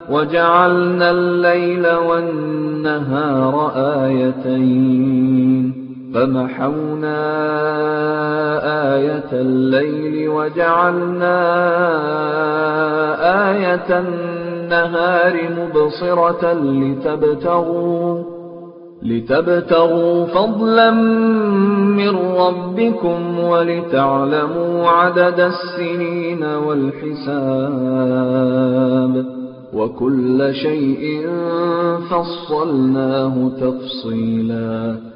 وجعلنا الليل والنهار آيتين فمحونا آية الليل وجعلنا آية النهار مبصرة لتبتغوا فضلا من ربكم ولتعلموا عدد السنين والحساب وكل شيء فصلناه تفصيلا